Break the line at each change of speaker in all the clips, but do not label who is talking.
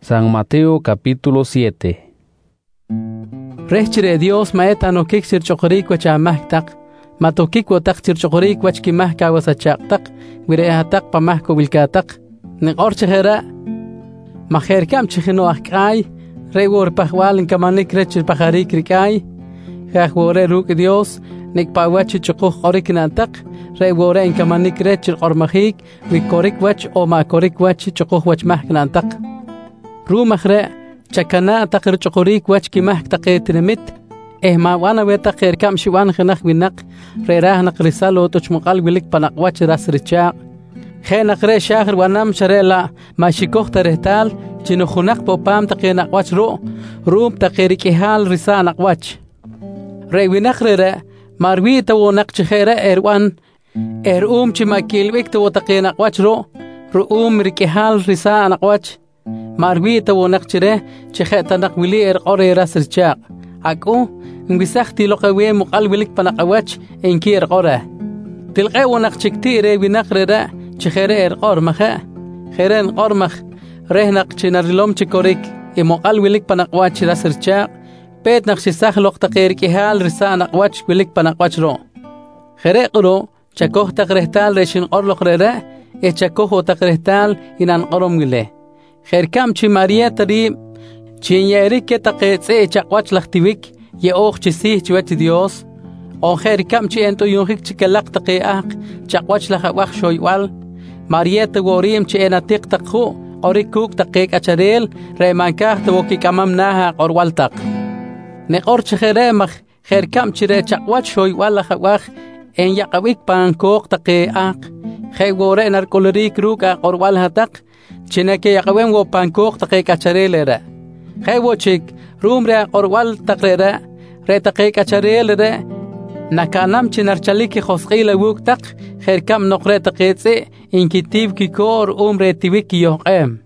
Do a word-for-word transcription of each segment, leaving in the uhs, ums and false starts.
San Mateo capítulo siete.
Rechire Dios maeta no kixir chokorik wacha mahtak, matokik watak chir chokorik wach ki mahka wasachaktak, wirehatak pa mahko wilkatak, nek orchehera, maher kam chichino akay, rewor pahwal in kamanik rechir paharik rikay, hachwore ruk Dios, nek pawachi chokoch orikinatak, rewore in kamanik rechir ormahik, wikorik wach o makorik wach chokoch wach mahkanantak. رو مخرع چکنا تقر چقوریک وچ کی مح تقیت نمت اه ما وانا و تقیر کم شوان خنخ بنق راه نقر سالو توچ مقال ولک پنق وچ راس رچاق خې نقر شاخر ونم شرلا ما شیکوخ ترهتال جنو خنق په پام تقیر نق وچ رو روم تقیر کی حال رسا نق وچ ری ونخر ر ماروی تو نق چ خیره اروان اروم چ ماکیل وک تو تقیر نق وچ رو روم رکی حال رسا نق وچ ماروی تو نقشره چه تنق ولی ارقاره راس رچاق اكو انبسختي لقوي مقلبلك بنقواتش انكي ارقاره تلقى ونقش كتير بنقر را چخيره ارقار مخا خيرين قرمخ رهنق چنرلوم چكوريك مقلبلك بنقواتش راس رچاق بيت نقش سخلق تقيرك حال رسا نقواتش بلك بنقواتش رو خيره قرو چكوخ تقرهتال رشن قرلق را اه چكوخ تقرهتال انان قرم گله خير كم چي ماريا تري چي ياريك تقيت اي چقوچ لختيويك يا اوخ چي سيه چوت ديوس او خير كم چي انتو يونخيك چي كلق تقي اق چقوچ لخ وخ شويوال ماريا تغوريم چي انا تق تقو اوريكوك تقيك اچريل ريمانكاخ توكي كمام ناها قروالتق نقور چي خيره مخ خير كم چي ري چقوچ شويوال لخ وخ ان يقويك بانكوك تقي اق خي غوري نركولريك روك قروالها تق چنکه یقویم و پانکوخ تقیق اچریل را خی و چیک روم را قروال تقریره را تقیق اچریل را نکانم چنر چلی که خسقیل ووک تق خیر کم نقره تقیقی اینکی تیو کی کور اوم را تیوی کی یوقیم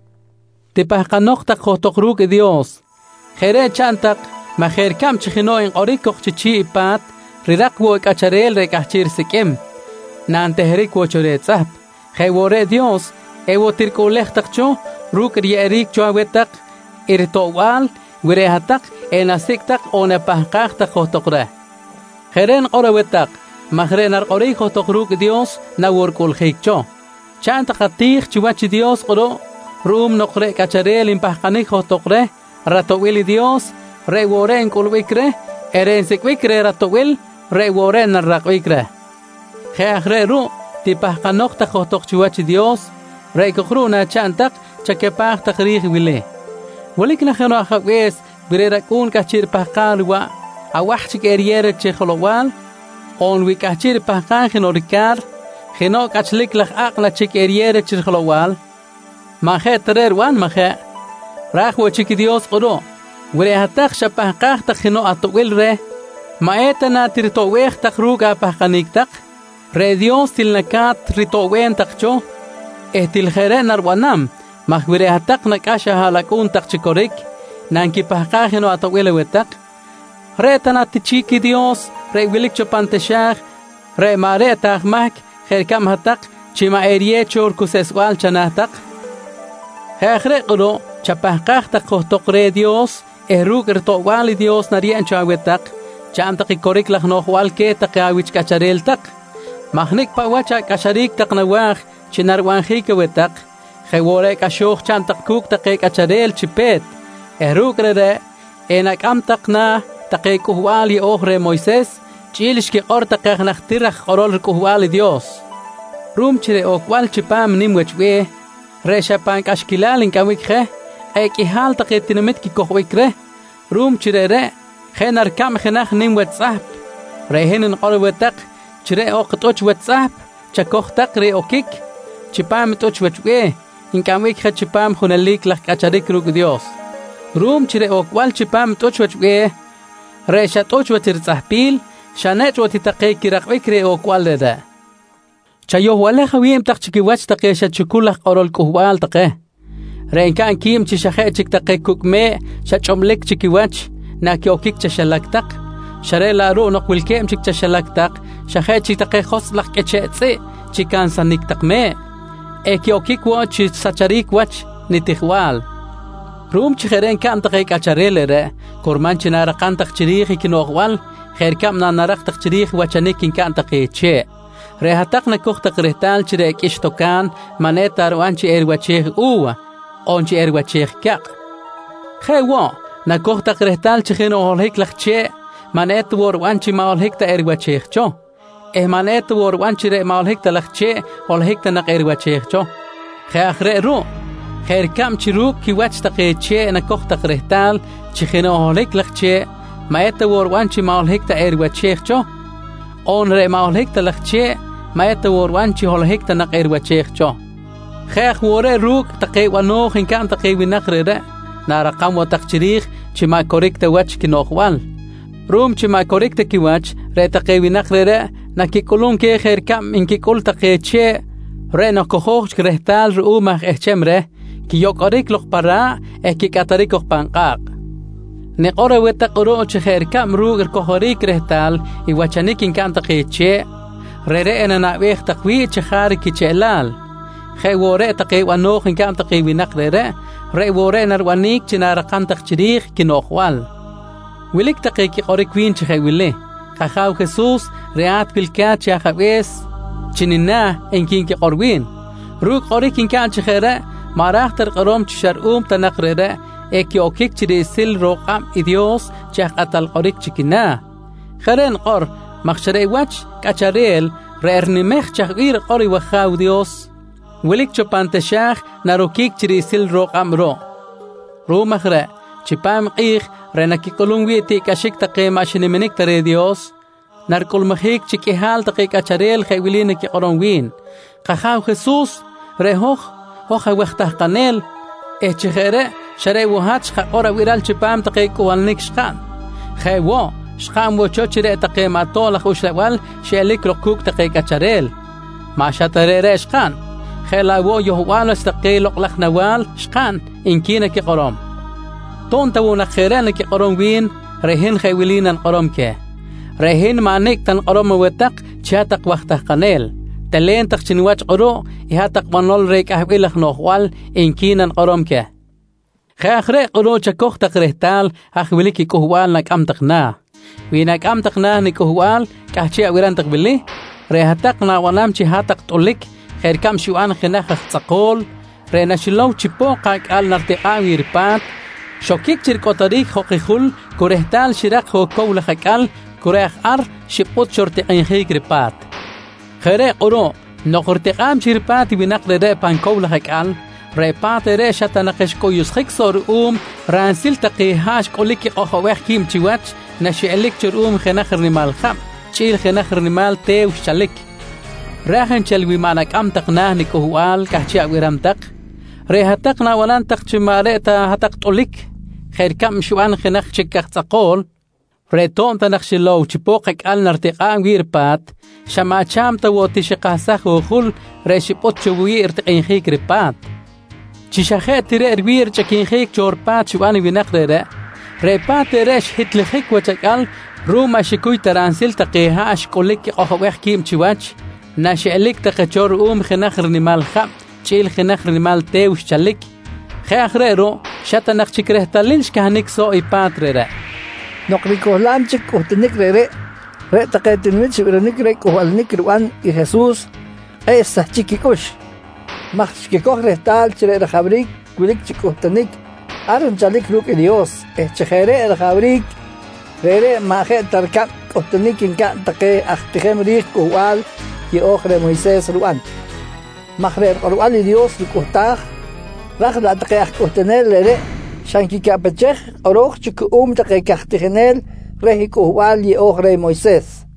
تپهقا نقطه خطق روک دیوس خیره چند تق ما خیر کم چخینو این قریقوخ چی چی پات ریرق ووک اچریل را کحچیر سکیم نان تهریک و چوریت صحب خی وره دیوس ايو تركو لختقچو روك رياريك جوابتق ارتوال وريهتق اناسيكتق اون بحقاق تقوتقره خيرين قروتق مخرين القري خطق روك ديوس نور كل خيكچو چان تقتيخ چوچ ديوس قرو روم نقره كچريل ان بحقاني خطقره رتويل ديوس ريورين كل ويكره ارين سيكويكره رتويل ريورين الرقويكره خيخره رو تي بحقانوق تقوتق چوچ ديوس رأيك خرونا چانتق چكپاخ تقريخ وله ولكن خيرا خويس بريركون كچير پاقال و اوحچ كارير چخلوال اون وي كچير پاقان خنوركار خنو كچلك لخ اقلا چ كارير چخلوال ما خيترر وان ما خ راخ و چك ديوس قرو وري هتخ شپاقاخ تخنو اتويل ره ما اتنا ترتويخ تخروغا پاقانيك تق ري ديوس تلنكات رتوين تقچو اهتل خيرين نروانام مخبري هتق نكاشا هلاكون تقشكوريك نانكي پحقاخنو اتويل وتق ريتنا تشيكي ديوس ري ويلك چپانتشاخ ري ماري تاخمك خير كم هتق چما ايريه چور كسسوال چنهتق خيخري قرو چپحقاخ تقو تقري ديوس اهروك ارتوال ديوس نريان چاوتق چام تقي كوريك لخنوخوال كي تقاويچ كچريل تق مخنك پاوچا كشريك تقنواخ چنر وانخيك وتق خوره كشوخ چان تقوك تقيك اچريل چپيت اهروك رده انك ام تقنا تقيك قهوالي اوخر مويسيس چيلش كي قر تقيخ نخترخ قرول قهوالي ديوس روم چره اوكوال چپام نيم وچوه ريشا پانك اشكلال انكاويك خه ايكي حال تقيت تنمت كي كوخويك ره روم چره ره خه نركام خنخ نيم وتصحب ريهن انقر وتق چره اوقت اوچ وتصحب چكوخ تقري اوكيك چپام توچ وچوه انكاويك خه چپام خونليك لخ كچريك روك ديوس روم چره اوكوال چپام توچ وچوه ريشا توچ وترصحبيل شانچ وتتقيك رقويك ري اوكوال ده چايو ولا خويم تقچكي وچ تقيش چكول قرول قهوال تقه رين كان كيم چشخه چك تقيكوك مي شچوملك چكي وچ ناكيوكيك چشلكتق شريلا رو نقول كيم چك چشلكتق شخه چك تقي خص لخ كچيتسي چكان سنك تقمي اكيوكيك وچ سچريك وچ نتخوال Rum chigeren kam taqe kacharelere korman chinara qantaq chirikh kinoqwal khair kam na naraqtaq chirikh wachanik kin kan taqe che rehataq na koqtaq rehtal chirek ishtokan manetar wanchi erwacheh uwa onchi erwacheh kaq khewa na koqtaq rehtal chigeno holhik lachche manet wor wanchi maolhik ta erwacheh cho eh manet wor wanchi re maolhik ta lachche holhik ta naq erwacheh cho khakhre ru خير كم تشروك كي واتش تقيتشي أنا كوخ تقريتال تشخينو هوليك لختشي ما يتور وانشي ماول تا إير واتشيخشو أون ري ماول هيك لختشي ما يتور وانشي هول هيك تنق إير واتشيخشو خيخ وري روك تقي ونوخ إن كان تقي بنقر ده نارا قام وتقشريخ تشي ما كوريك تا واتش كي نوخوال روم تشي ما كوريك تا كي واتش ري تقي بنقر ده نكي كلون كي خير كم إن كي كل تقيتشي ري نكوخوش كريتال رؤو مخ إحشم ره ki yok orik lok para e ki katarik ok pangkak ne ora weta qoro che khair kam ruger ko horik rehtal i wachanik in kan taqiche rere ena na weх taqwi che khar ki chelal khay wore taqi wano in kan taqi winak rere re wore nar wanik china raqan taqchirikh ki noqwal wilik taqi ki qorik win che khay wille khaw jesus reat bil kat che khabes chinina en kin ki qorwin rug qorik in kan che khara ماراختر قرام تشرؤم تنقرره اكي اوكيك تشري سيل روقام إديوس تشاق قتل قريك تشكنا خرين قر مخشري واتش كاتشاريل رأرنمخ تشاقوير قري وخاو ديوس وليك چوبان تشاق ناروكيك تشري سيل روقام رو رو مخرا چپام قيخ رنكي قلونوي تي كاشيك تقيم عشان منك تري ديوس ناركل مخيك تشكي حال تقي كاتشاريل خيولينك قرانوين قخاو خصوص رهوخ هو وقته قنال اتشخره شري وهات شقورا ويرال چپام تقيق والنك شقان خيوا شقام وچو چره تقيماتو لخوش لوال شيلك لقوك تقيق چريل ما شتره شقان خيلا و يهوال استقيلق لخنوال شقان انكينك قرام تون تو نخيرانك قرام وين رهين خيولين قرام كه رهين معنيك تن قرام وتق چاتق وقته قنال تلين تخشنواج قرو يهاتق بنول ريك أهبيلخ نوخوال إن كينان قرمكه خاخري قرو تشكوخ تقريتال أخبليكي كهوال نك أمتقنا وينك أمتقنا نكهوال كهشي أويران تقبلي ريهاتقنا ونامشي هاتق تقولك خير كام شوان خناخ تقول ريناشلو تشبوقك آل نرتقا ويربات شوكيك تشركو طريق خوكي خل كوريهتال شراق خو كولخك آل كوريخ أر شبوت شرطقين خيك ربات خير قرو نقرتقام شربات بنقل ده بانكول هكال ريبات ده شتنقش كويس خكسر أم رانسيل تقيهاش كولك أخوخ كيم تشواتش نشيلك شرؤم خنخر نمال خم شيل خنخر نمال تيو شلك راهن شلوي مانك أم تقناه نكوهوال كهشي ويرمتق ريهتقنا ولان تقشماريتا هتقتلك خير كم شوان خنخ شكخ تقول ريتون تنخشلو چپوقك آل نرتقام ويربات شما چام تاوتي شقاسخ وخل ريشبوت شووي ارتقين خيك ربات چشخيت تري اروير چكين خيك چوربات شواني بنقرر ريبات ريش هتل خيك وچكال روما شكوي ترانسيل تقيها اشكولك اخوخ كيم چواچ ناشئلك تقچور اوم خنخر نمال خم چيل خنخر نمال تيوش چلك خيخريرو شتا نخ چكره تلينش كهنك سو اي باترر
نقريكو لامچك وتنك ري ري تقيتن ويتش ورنك ري كوالنك روان يسوس اي سحچكي كوش مخشكي كوخره تال چري رخابريك ولك چكو تنك ارن چلك روك ديوس اي چخيره رخابريك ري ما خي تركب وتنك ان كان تقي اختخم ريك كوال يي اوخره مويسيس روان مخرر روان ديوس كوتاخ رخ لا تقي اختنل ري شانكي كابتشخ أروخ تشك أم تقي كاختخنال رهي كوهوال يأوخ ري مويسيس